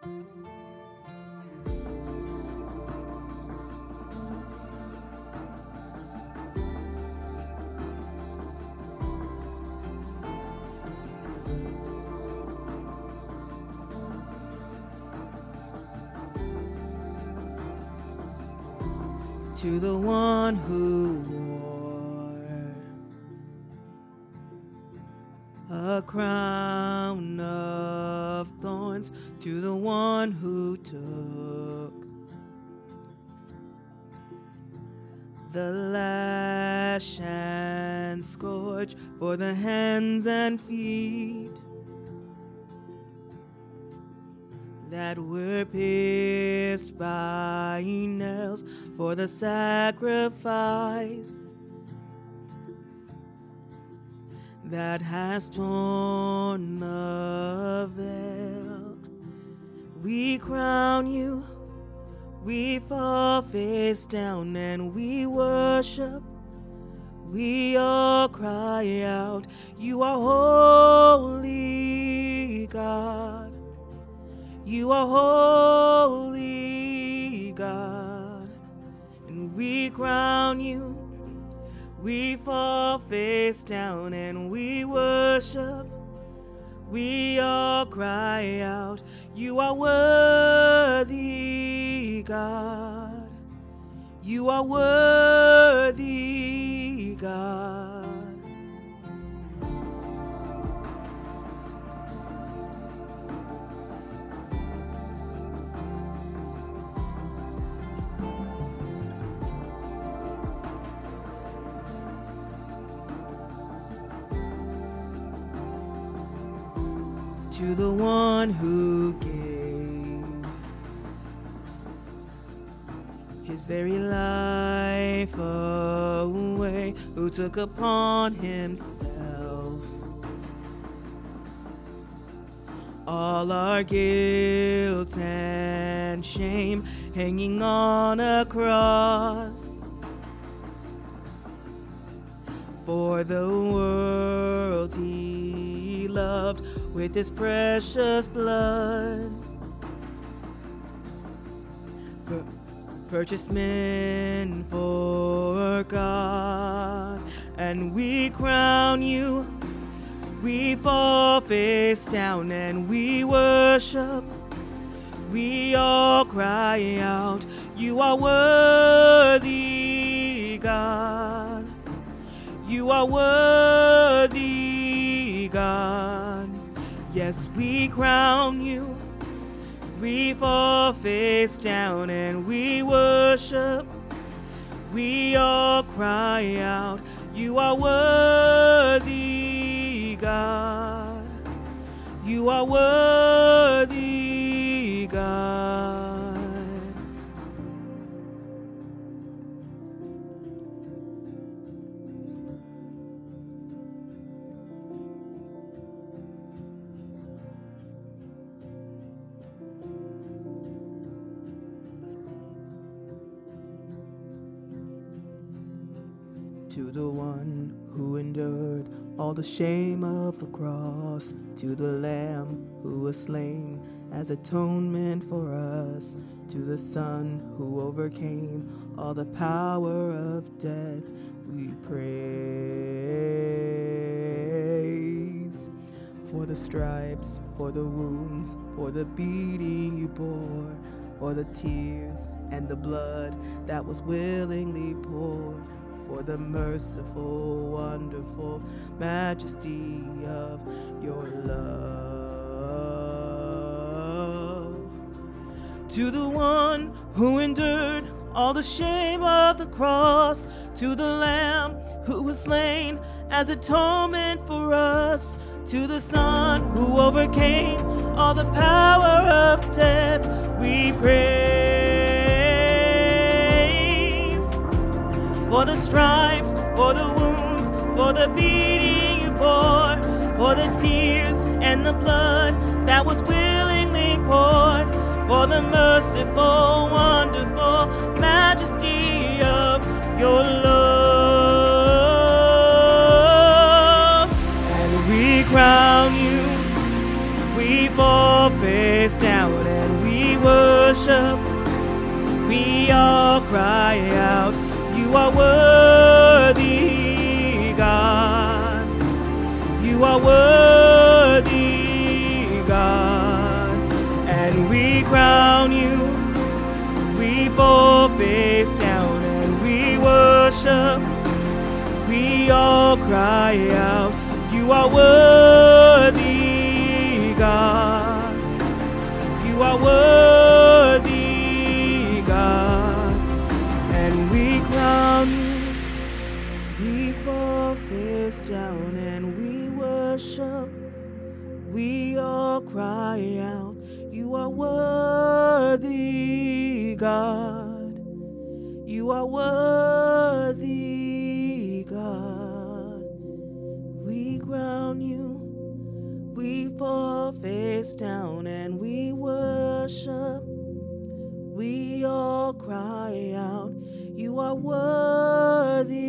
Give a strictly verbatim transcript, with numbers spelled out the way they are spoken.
To the one who wore a crown of thorns, to the one who took the lash and scourge for the hands and feet that were pierced by nails for the sacrifice that has torn the veil. We crown you, we fall face down and we worship. We all cry out, you are holy, God. You are holy, God, and we crown you. We fall face down and we worship. We all cry out, you are worthy, God. You are worthy, God. To the one who gave his very life away, who took upon himself all our guilt and shame, hanging on a cross for the world he loved with his precious blood. Pur- purchased men for God, and we crown you. We fall face down and we worship. We all cry out, you are worthy, God. You are worthy, God. Yes, we crown you. We fall face down and we worship. We all cry out, you are worthy, God. You are worthy, God. To the one who endured all the shame of the cross, to the Lamb who was slain as atonement for us, to the Son who overcame all the power of death, we praise. For the stripes, for the wounds, for the beating you bore, for the tears and the blood that was willingly poured, for the merciful, wonderful majesty of your love. To the one who endured all the shame of the cross, to the Lamb who was slain as atonement for us, to the Son who overcame all the power of death, we praise. For the stripes, for the wounds, for the beating you bore, for the tears and the blood that was willingly poured, for the merciful, wonderful majesty of your love. And we crown you, we fall face down and we worship. We all cry out, you are worthy, God. You are worthy, God. And we crown you. We fall face down and we worship. We all cry out, you are worthy, God. You are worthy, God. And we crown you. We fall face down and we worship. We all cry out, you are worthy, God. You are worthy, God. We crown you. We fall face down and we worship. We all cry out, you are worthy.